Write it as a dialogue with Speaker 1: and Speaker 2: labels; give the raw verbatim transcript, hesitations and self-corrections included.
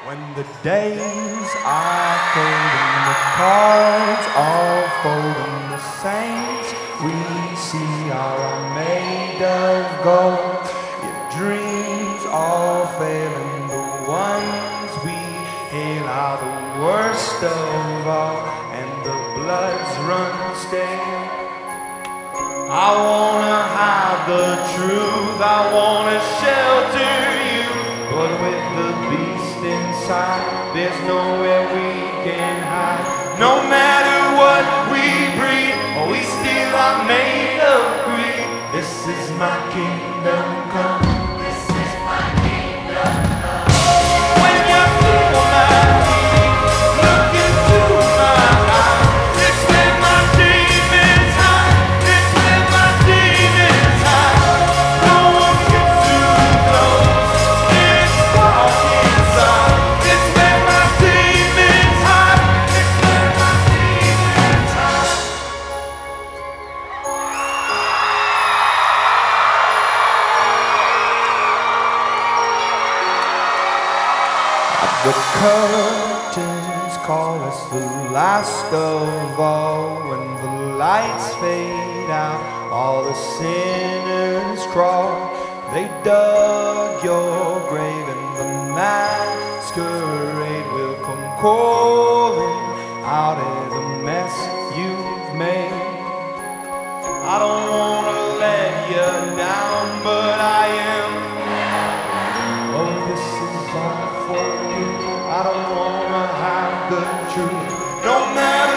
Speaker 1: When the days are cold and the cards all fold and the saints we see are made of gold, your dreams all fail and the ones we hail are the worst of all, and the bloods run stale. I wanna hide the truth, I wanna shelter you, but with the beast inside, there's nowhere we can hide. No matter what we breed, we still are made of greed. This is my kingdom come. This is my kingdom come. When you feel my heat, look into my eyes. It's when my demons hide. It's when my demons hide. No one gets too close. It's dark inside. It's when my demons hide. It's when my demons hide. The curtains call us the last of all. When the lights fade out, all the sinners crawl. They dug your grave and the masquerade will come calling out of the mess you've made. I don't wanna let you down, but I am. Oh, this is all for you. I don't wanna hide the truth, no matter